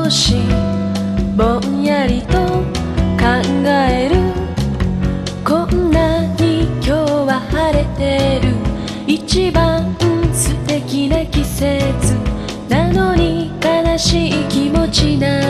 少しぼんやりと考える。こんなに今日は晴れてる。一番素敵な季節なのに悲しい気持ちな